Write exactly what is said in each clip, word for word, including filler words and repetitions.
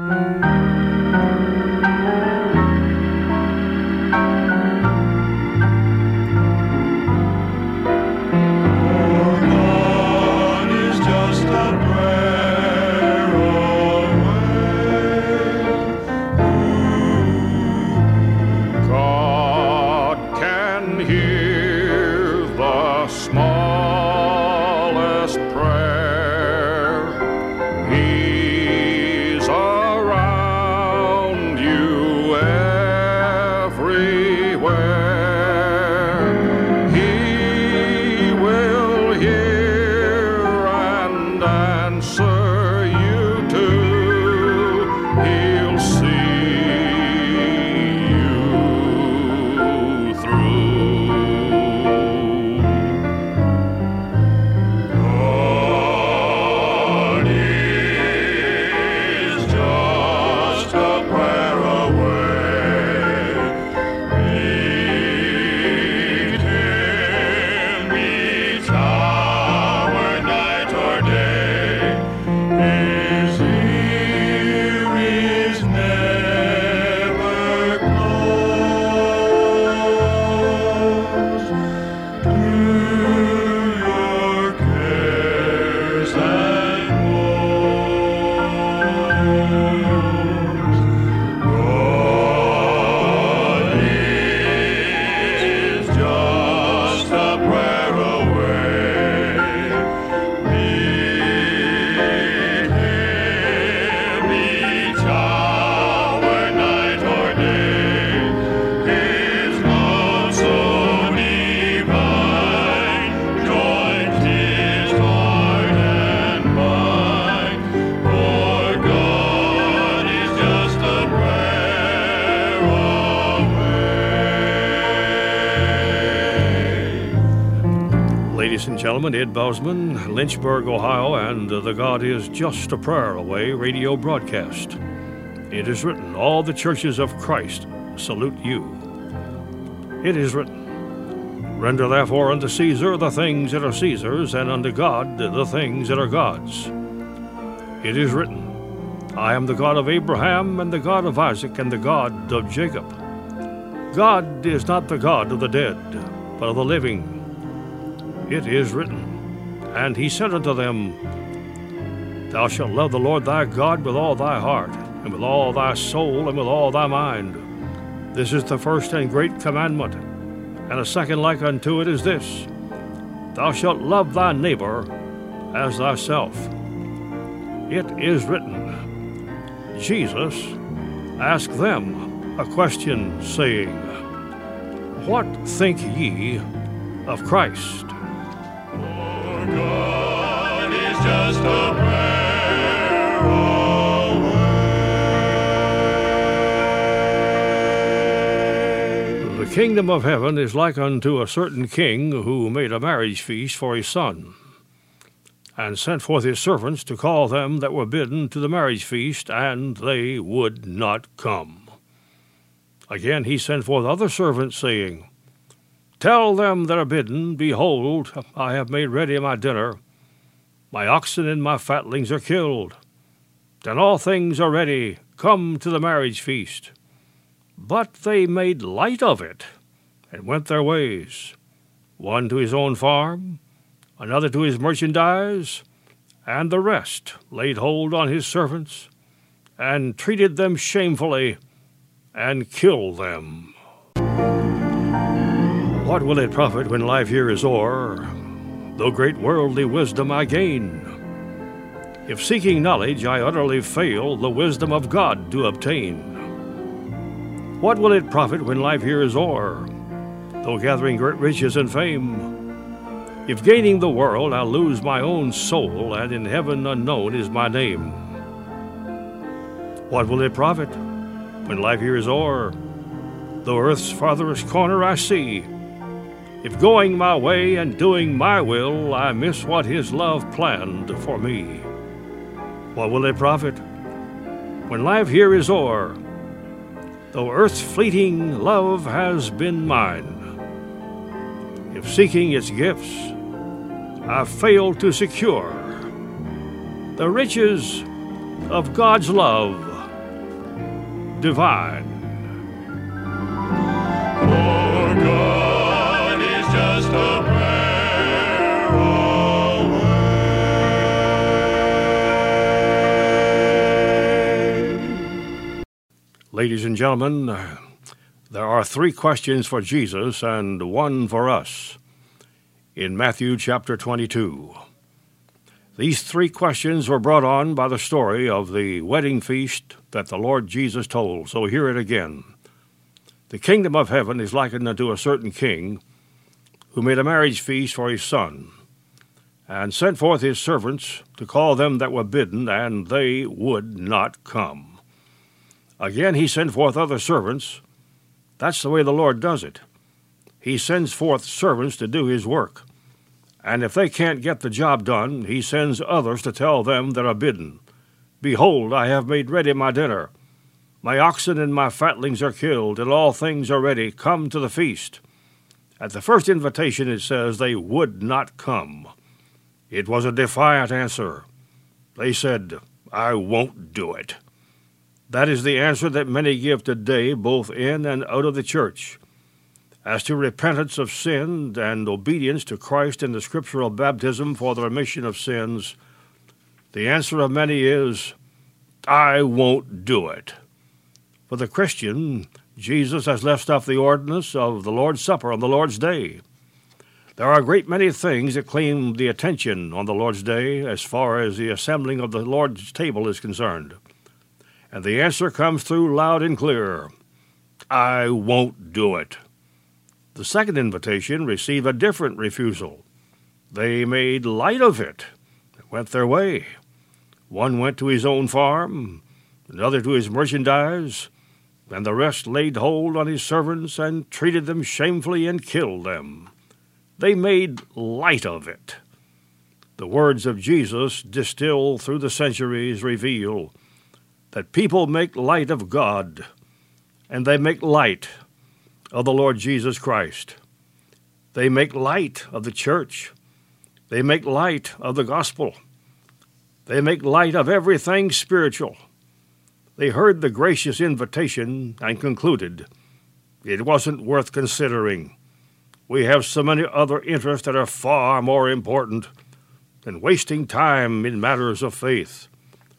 Ladies and gentlemen, Ed Bousman, Lynchburg, Ohio, and the God is Just a Prayer Away radio broadcast. It is written, all the churches of Christ salute you. It is written, render therefore unto Caesar the things that are Caesar's, and unto God the things that are God's. It is written, I am the God of Abraham, and the God of Isaac, and the God of Jacob. God is not the God of the dead, but of the living. It is written, and he said unto them, Thou shalt love the Lord thy God with all thy heart, and with all thy soul, and with all thy mind. This is the first and great commandment. And a second like unto it is this, Thou shalt love thy neighbor as thyself. It is written. Jesus asked them a question, saying, What think ye of Christ? God is just a prayer away. The kingdom of heaven is like unto a certain king who made a marriage feast for his son, and sent forth his servants to call them that were bidden to the marriage feast, and they would not come. Again he sent forth other servants, saying, Tell them that are bidden, Behold, I have made ready my dinner. My oxen and my fatlings are killed. Then all things are ready. Come to the marriage feast. But they made light of it, and went their ways, one to his own farm, another to his merchandise, and the rest laid hold on his servants, and treated them shamefully, and killed them. What will it profit when life here is o'er, though great worldly wisdom I gain? If seeking knowledge I utterly fail, the wisdom of God to obtain. What will it profit when life here is o'er, though gathering great riches and fame? If gaining the world I lose my own soul, and in heaven unknown is my name. What will it profit when life here is o'er, though earth's farthest corner I see? If going my way and doing my will, I miss what his love planned for me. What will it profit when life here is o'er, though earth's fleeting love has been mine? If seeking its gifts I fail to secure the riches of God's love divine. For God is just a prayer away. Ladies and gentlemen, there are three questions for Jesus and one for us in Matthew chapter twenty-two. These three questions were brought on by the story of the wedding feast that the Lord Jesus told, so hear it again. The kingdom of heaven is likened unto a certain king who made a marriage feast for his son, and sent forth his servants to call them that were bidden, and they would not come. Again he sent forth other servants. That's the way the Lord does it. He sends forth servants to do his work. And if they can't get the job done, he sends others to tell them that are bidden, Behold, I have made ready my dinner. My oxen and my fatlings are killed, and all things are ready. Come to the feast. At the first invitation it says they would not come. It was a defiant answer. They said, I won't do it. That is the answer that many give today, both in and out of the church. As to repentance of sin and obedience to Christ in the scriptural baptism for the remission of sins, the answer of many is, I won't do it. For the Christian, Jesus has left off the ordinance of the Lord's Supper on the Lord's Day. There are a great many things that claim the attention on the Lord's Day as far as the assembling of the Lord's table is concerned. And the answer comes through loud and clear, I won't do it. The second invitation received a different refusal. They made light of it and went their way. One went to his own farm, another to his merchandise, and the rest laid hold on his servants and treated them shamefully and killed them. They made light of it. The words of Jesus, distilled through the centuries, reveal that people make light of God, and they make light of the Lord Jesus Christ. They make light of the church. They make light of the gospel. They make light of everything spiritual. They heard the gracious invitation and concluded, it wasn't worth considering. We have so many other interests that are far more important than wasting time in matters of faith.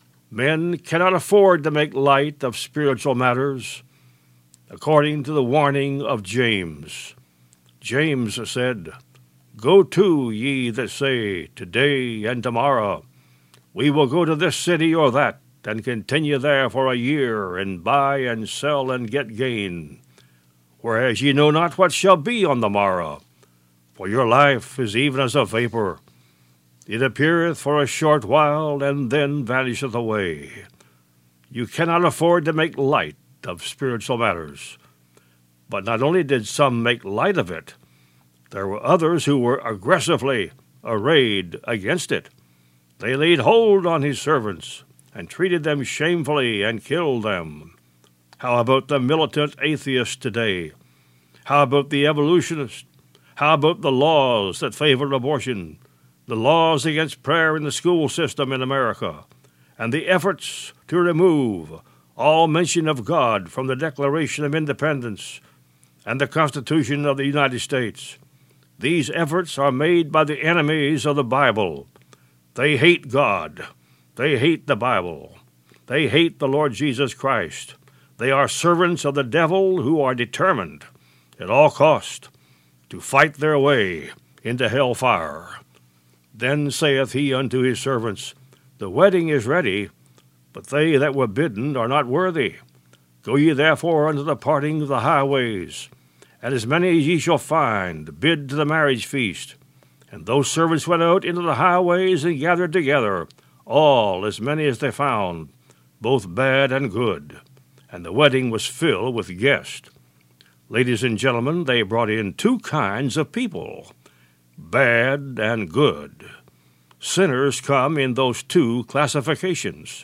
Men cannot afford to make light of spiritual matters. According to the warning of James, James said, Go to, ye that say, today and tomorrow, we will go to this city or that, and continue there for a year, and buy and sell and get gain. Whereas ye know not what shall be on the morrow, for your life is even as a vapor. It appeareth for a short while, and then vanisheth away. You cannot afford to make light of spiritual matters. But not only did some make light of it, there were others who were aggressively arrayed against it. They laid hold on his servants and treated them shamefully and killed them. How about the militant atheists today? How about the evolutionists? How about the laws that favor abortion? The laws against prayer in the school system in America? And the efforts to remove all mention of God from the Declaration of Independence and the Constitution of the United States. These efforts are made by the enemies of the Bible. They hate God. They hate the Bible. They hate the Lord Jesus Christ. They are servants of the devil who are determined, at all cost, to fight their way into hell fire. Then saith he unto his servants, The wedding is ready, but they that were bidden are not worthy. Go ye therefore unto the parting of the highways, and as many as ye shall find, bid to the marriage feast. And those servants went out into the highways and gathered together, all as many as they found, both bad and good. And the wedding was filled with guests. Ladies and gentlemen, they brought in two kinds of people, bad and good. Sinners come in those two classifications,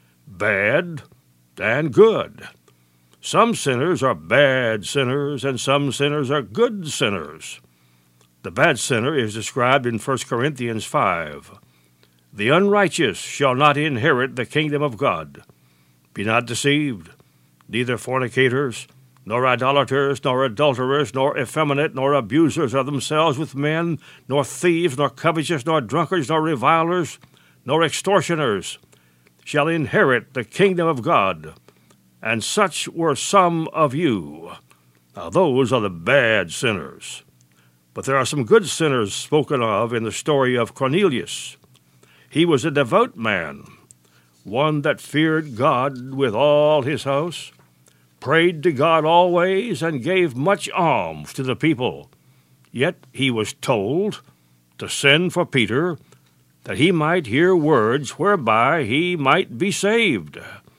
bad and good. Some sinners are bad sinners, and some sinners are good sinners. The bad sinner is described in First Corinthians five. The unrighteous shall not inherit the kingdom of God. Be not deceived. neither fornicators, nor idolaters, nor adulterers, nor effeminate, nor abusers of themselves with men, nor thieves, nor covetous, nor drunkards, nor revilers, nor extortioners, shall inherit the kingdom of God. And such were some of you. Now those are the bad sinners. But there are some good sinners spoken of in the story of Cornelius. He was a devout man, one that feared God with all his house, prayed to God always, and gave much alms to the people. Yet he was told to send for Peter, that he might hear words whereby he might be saved.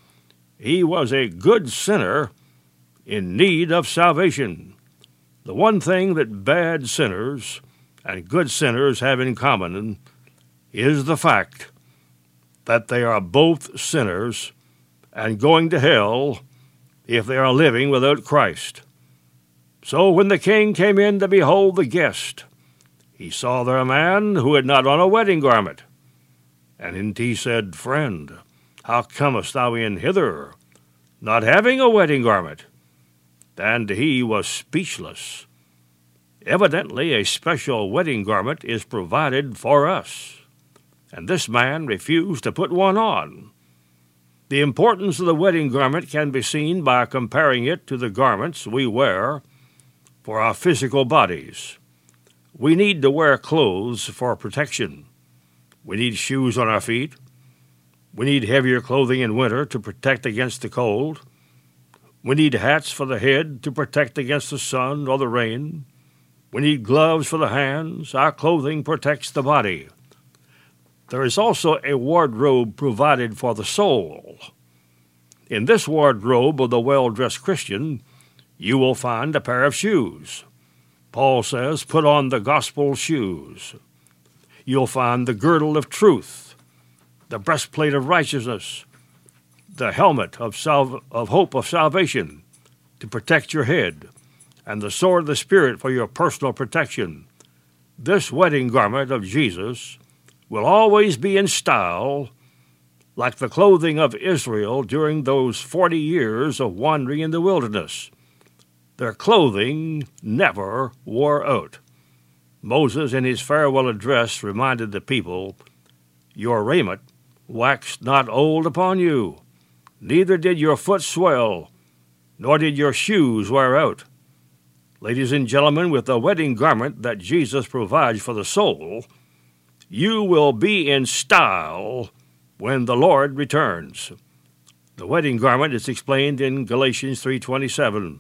He was a good sinner in need of salvation. The one thing that bad sinners and good sinners have in common is the fact that they are both sinners and going to hell if they are living without Christ. So when the king came in to behold the guest, he saw there a man who had not on a wedding garment. And he said, Friend, how comest thou in hither, not having a wedding garment? And he was speechless. Evidently, a special wedding garment is provided for us, and this man refused to put one on. The importance of the wedding garment can be seen by comparing it to the garments we wear for our physical bodies. We need to wear clothes for protection. We need shoes on our feet. We need heavier clothing in winter to protect against the cold. We need hats for the head to protect against the sun or the rain. We need gloves for the hands. Our clothing protects the body. There is also a wardrobe provided for the soul. In this wardrobe of the well-dressed Christian, you will find a pair of shoes. Paul says, put on the gospel shoes. You'll find the girdle of truth, the breastplate of righteousness, the helmet of, salve, of hope of salvation to protect your head, and the sword of the Spirit for your personal protection. This wedding garment of Jesus will always be in style, like the clothing of Israel during those forty years of wandering in the wilderness. Their clothing never wore out. Moses, in his farewell address, reminded the people, Your raiment waxed not old upon you, neither did your foot swell, nor did your shoes wear out. Ladies and gentlemen, with the wedding garment that Jesus provides for the soul, you will be in style when the Lord returns. The wedding garment is explained in Galatians three twenty-seven.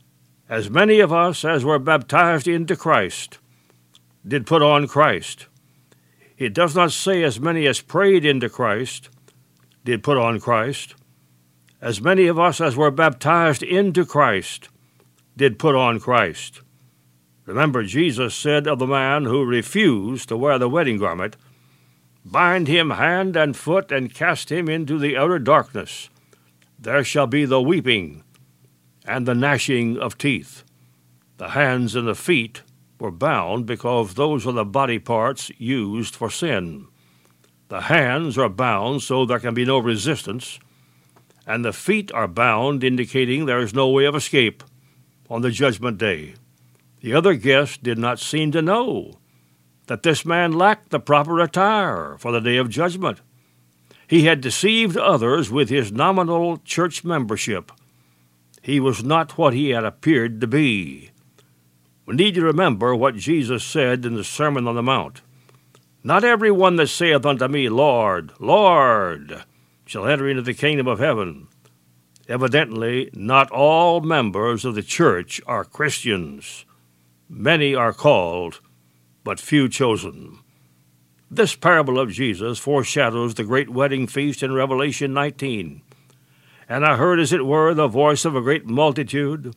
As many of us as were baptized into Christ did put on Christ. It does not say as many as prayed into Christ did put on Christ. As many of us as were baptized into Christ did put on Christ. Remember, Jesus said of the man who refused to wear the wedding garment, Bind him hand and foot and cast him into the outer darkness. There shall be the weeping and the gnashing of teeth. The hands and the feet were bound because those are the body parts used for sin. The hands are bound so there can be no resistance, and the feet are bound, indicating there is no way of escape on the judgment day. The other guests did not seem to know that this man lacked the proper attire for the day of judgment. He had deceived others with his nominal church membership. He was not what he had appeared to be. We need to remember what Jesus said in the Sermon on the Mount. Not every one that saith unto me, Lord, Lord, shall enter into the kingdom of heaven. Evidently, not all members of the church are Christians. Many are called, but few chosen. This parable of Jesus foreshadows the great wedding feast in Revelation nineteen. And I heard, as it were, the voice of a great multitude,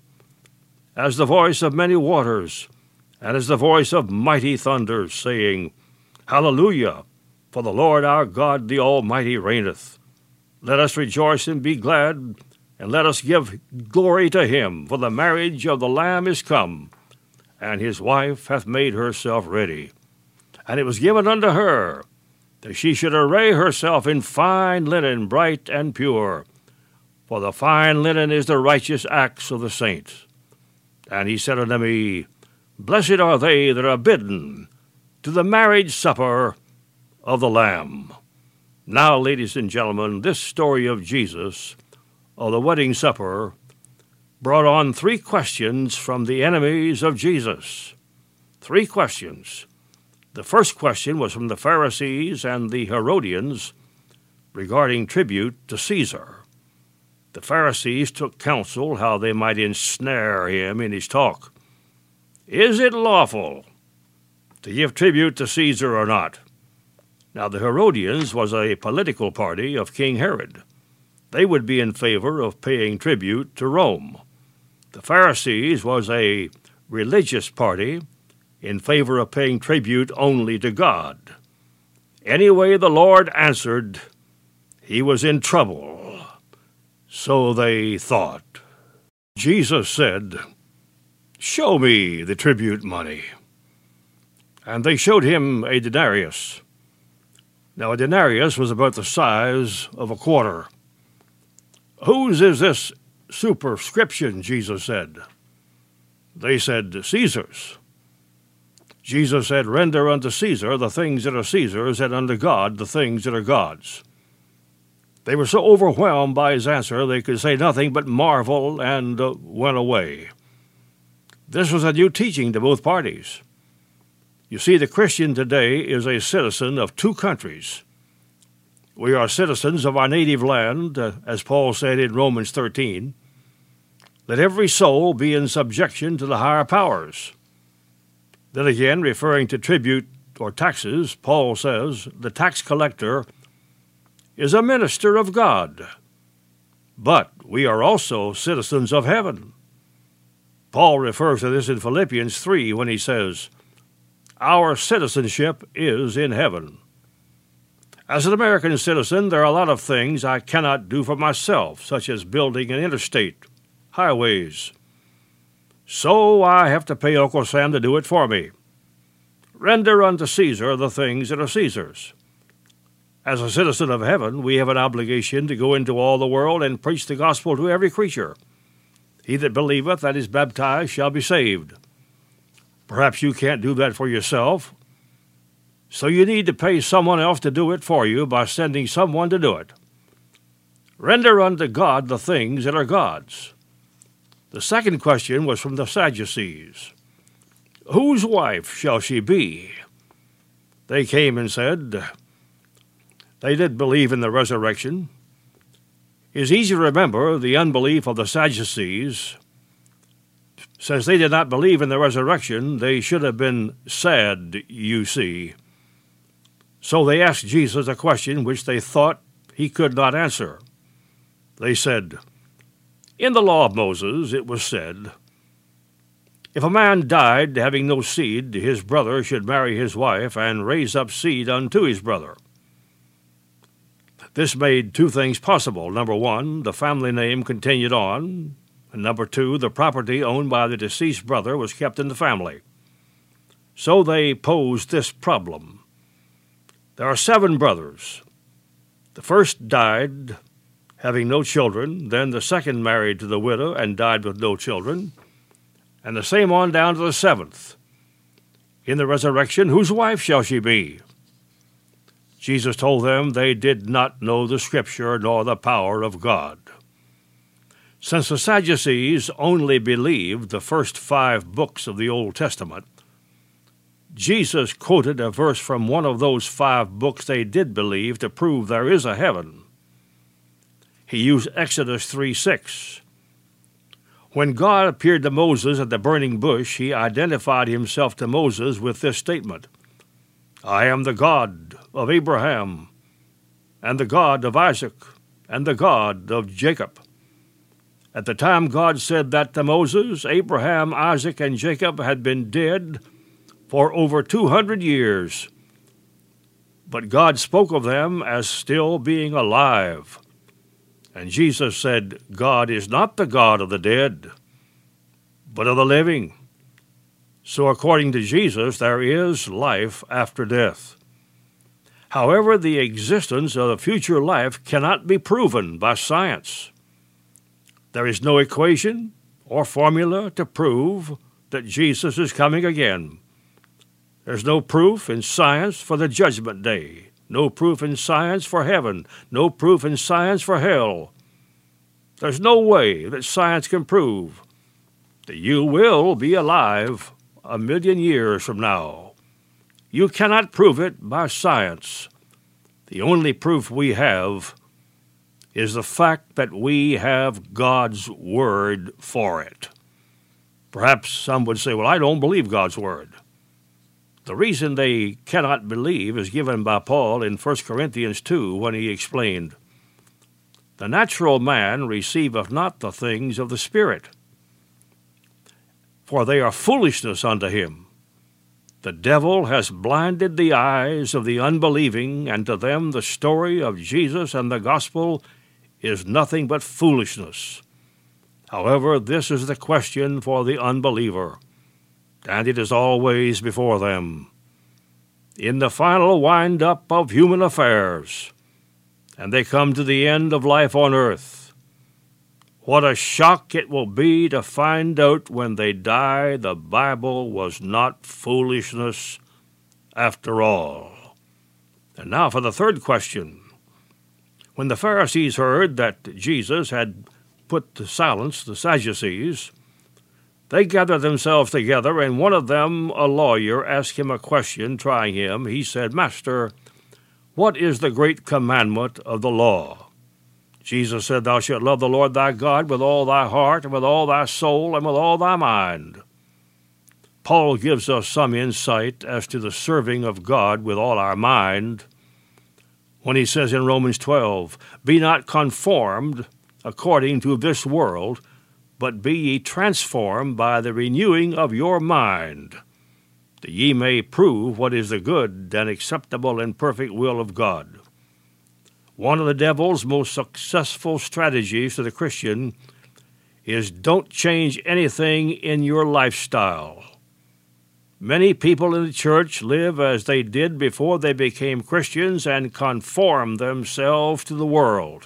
as the voice of many waters, and as the voice of mighty thunders, saying, Hallelujah! For the Lord our God, the Almighty, reigneth. Let us rejoice and be glad, and let us give glory to him, for the marriage of the Lamb is come, and his wife hath made herself ready. And it was given unto her that she should array herself in fine linen, bright and pure. for the fine linen is the righteous acts of the saints. And he said unto me, Blessed are they that are bidden to the marriage supper of the Lamb. Now, ladies and gentlemen, this story of Jesus, of the wedding supper, brought on three questions from the enemies of Jesus. Three questions. The first question was from the Pharisees and the Herodians regarding tribute to Caesar. The Pharisees took counsel how they might ensnare him in his talk. Is it lawful to give tribute to Caesar or not? Now, the Herodians was a political party of King Herod. They would be in favor of paying tribute to Rome. The Pharisees was a religious party in favor of paying tribute only to God. Anyway, the Lord answered, he was in trouble. So they thought. Jesus said, Show me the tribute money. And they showed him a denarius. Now, a denarius was about the size of a quarter. Whose is this superscription? Jesus said. They said, Caesar's. Jesus said, Render unto Caesar the things that are Caesar's, and unto God the things that are God's. They were so overwhelmed by his answer they could say nothing but marvel and uh, went away. This was a new teaching to both parties. You see, the Christian today is a citizen of two countries. We are citizens of our native land, uh, as Paul said in Romans thirteen. Let every soul be in subjection to the higher powers. Then again, referring to tribute or taxes, Paul says, the tax collector is a minister of God. But we are also citizens of heaven. Paul refers to this in Philippians three when he says, Our citizenship is in heaven. As an American citizen, there are a lot of things I cannot do for myself, such as building an interstate, highways. So I have to pay Uncle Sam to do it for me. Render unto Caesar the things that are Caesar's. As a citizen of heaven, we have an obligation to go into all the world and preach the gospel to every creature. He that believeth and is baptized shall be saved. Perhaps you can't do that for yourself, so you need to pay someone else to do it for you by sending someone to do it. Render unto God the things that are God's. The second question was from the Sadducees. Whose wife shall she be? They came and said, they did believe in the resurrection. It is easy to remember the unbelief of the Sadducees. Since they did not believe in the resurrection, they should have been sad, you see. So they asked Jesus a question which they thought he could not answer. They said, In the law of Moses it was said, If a man died having no seed, his brother should marry his wife and raise up seed unto his brother. This made two things possible. Number one, the family name continued on. And number two, the property owned by the deceased brother was kept in the family. So they posed this problem. There are seven brothers. The first died having no children. Then the second married to the widow and died with no children. And the same on down to the seventh. In the resurrection, whose wife shall she be? Jesus told them they did not know the Scripture nor the power of God. Since the Sadducees only believed the first five books of the Old Testament, Jesus quoted a verse from one of those five books they did believe to prove there is a heaven. He used Exodus three six. When God appeared to Moses at the burning bush, he identified himself to Moses with this statement, I am the God of Abraham, and the God of Isaac, and the God of Jacob. At the time God said that to Moses, Abraham, Isaac, and Jacob had been dead for over two hundred years. But God spoke of them as still being alive. And Jesus said, God is not the God of the dead, but of the living. So according to Jesus, there is life after death. However, the existence of a future life cannot be proven by science. There is no equation or formula to prove that Jesus is coming again. There's no proof in science for the judgment day, no proof in science for heaven, no proof in science for hell. There's no way that science can prove that you will be alive a million years from now. You cannot prove it by science. The only proof we have is the fact that we have God's Word for it. Perhaps some would say, well, I don't believe God's Word. The reason they cannot believe is given by Paul in First Corinthians two when he explained, the natural man receiveth not the things of the Spirit, for they are foolishness unto him. The devil has blinded the eyes of the unbelieving, and to them the story of Jesus and the gospel is nothing but foolishness. However, this is the question for the unbeliever, and it is always before them. In the final wind-up of human affairs, and they come to the end of life on earth, what a shock it will be to find out when they die the Bible was not foolishness after all. And now for the third question. When the Pharisees heard that Jesus had put to silence the Sadducees, they gathered themselves together, and one of them, a lawyer, asked him a question, trying him. He said, Master, what is the great commandment of the law? Jesus said, Thou shalt love the Lord thy God with all thy heart, and with all thy soul, and with all thy mind. Paul gives us some insight as to the serving of God with all our mind when he says in Romans twelve, Be not conformed according to this world, but be ye transformed by the renewing of your mind, that ye may prove what is the good and acceptable and perfect will of God. One of the devil's most successful strategies to the Christian is don't change anything in your lifestyle. Many people in the church live as they did before they became Christians and conform themselves to the world.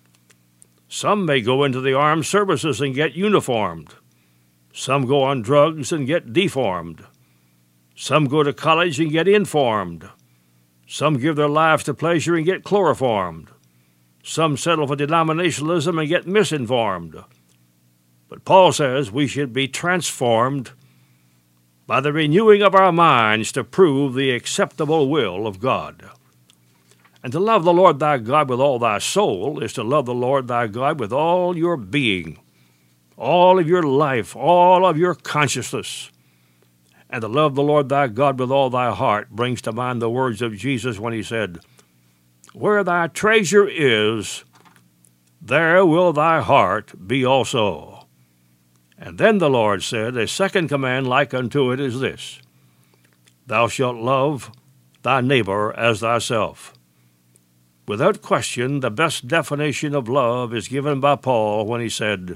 Some may go into the armed services and get uniformed. Some go on drugs and get deformed. Some go to college and get informed. Some give their lives to pleasure and get chloroformed. Some settle for denominationalism and get misinformed. But Paul says we should be transformed by the renewing of our minds to prove the acceptable will of God. And to love the Lord thy God with all thy soul is to love the Lord thy God with all your being, all of your life, all of your consciousness. And to love the Lord thy God with all thy heart brings to mind the words of Jesus when he said, Where thy treasure is, there will thy heart be also. And then the Lord said, A second command like unto it is this, Thou shalt love thy neighbor as thyself. Without question, the best definition of love is given by Paul when he said,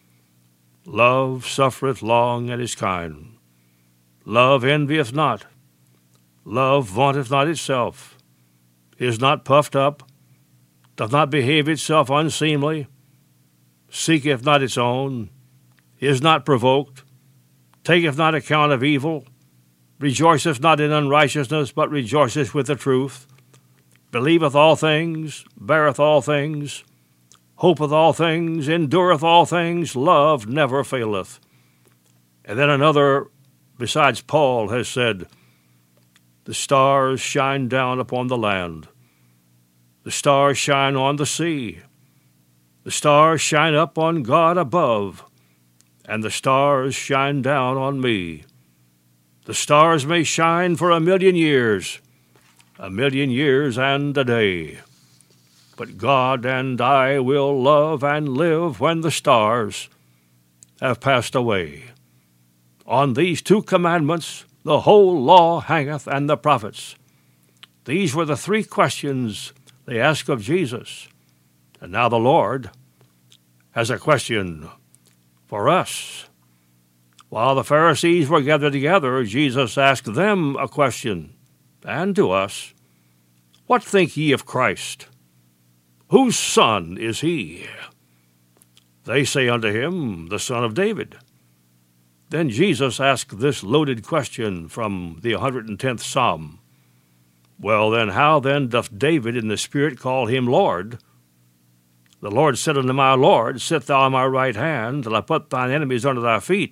Love suffereth long and is kind. Love envieth not. Love vaunteth not itself, is not puffed up, doth not behave itself unseemly, seeketh not its own, is not provoked, taketh not account of evil, rejoiceth not in unrighteousness, but rejoiceth with the truth, believeth all things, beareth all things, hopeth all things, endureth all things, love never faileth. And then another besides Paul has said, The stars shine down upon the land. The stars shine on the sea. The stars shine up on God above. And the stars shine down on me. The stars may shine for a million years, a million years and a day. But God and I will love and live when the stars have passed away. On these two commandments the whole law hangeth, and the prophets. These were the three questions they asked of Jesus. And now the Lord has a question for us. While the Pharisees were gathered together, Jesus asked them a question, and to us, What think ye of Christ? Whose son is he? They say unto him, the Son of David. Then Jesus asked this loaded question from the one hundred tenth Psalm. Well, then, how then doth David in the Spirit call him Lord? The Lord said unto my Lord, Sit thou on my right hand, till I put thine enemies under thy feet.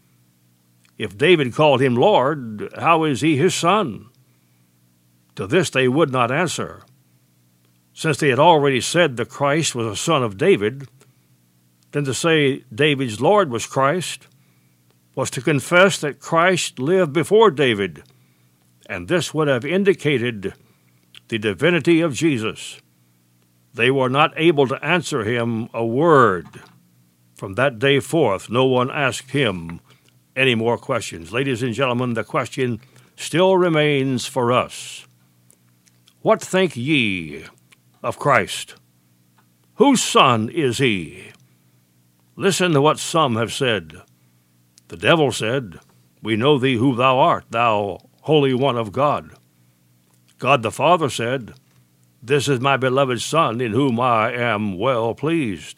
If David called him Lord, how is he his son? To this they would not answer. Since they had already said the Christ was a son of David, then to say David's Lord was Christ was to confess that Christ lived before David, and this would have indicated the divinity of Jesus. They were not able to answer him a word. From that day forth, no one asked him any more questions. Ladies and gentlemen, the question still remains for us. What think ye of Christ? Whose son is he? Listen to what some have said. The devil said, We know thee who thou art, thou Holy One of God. God the Father said, This is my beloved Son, in whom I am well pleased.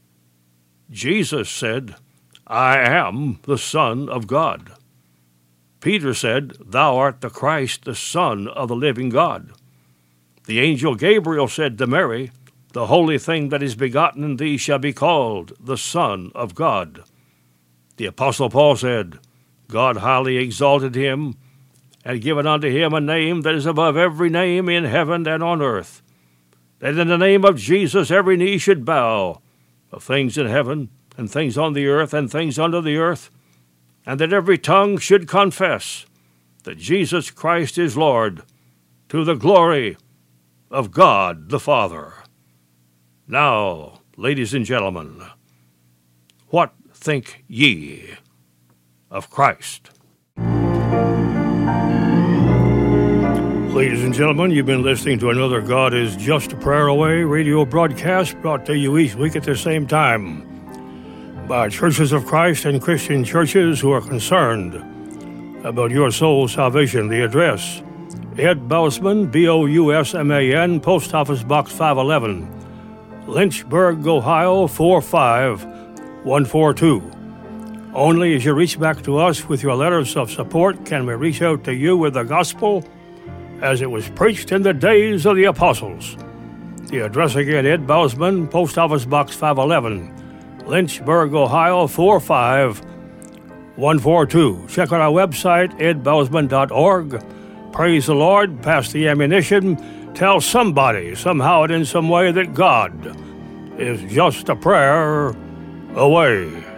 Jesus said, I am the Son of God. Peter said, Thou art the Christ, the Son of the living God. The angel Gabriel said to Mary, The holy thing that is begotten in thee shall be called the Son of God. The Apostle Paul said, God highly exalted him, and given unto him a name that is above every name in heaven and on earth, that in the name of Jesus every knee should bow, of things in heaven, and things on the earth, and things under the earth, and that every tongue should confess that Jesus Christ is Lord, to the glory of God the Father. Now, ladies and gentlemen, what think ye of Christ? Ladies and gentlemen, you've been listening to another God is Just a Prayer Away radio broadcast brought to you each week at the same time by Churches of Christ and Christian churches who are concerned about your soul's salvation. The address, Ed Bousman, B O U S M A N, Post Office Box five eleven, Lynchburg, Ohio four five one four two. Only as you reach back to us with your letters of support can we reach out to you with the gospel as it was preached in the days of the apostles. The address again, Ed Bousman, Post Office Box five eleven, Lynchburg, Ohio four five one four two. Check out our website, ed bousman dot org. Praise the Lord, pass the ammunition, tell somebody, somehow and in some way, that God is just a prayer away.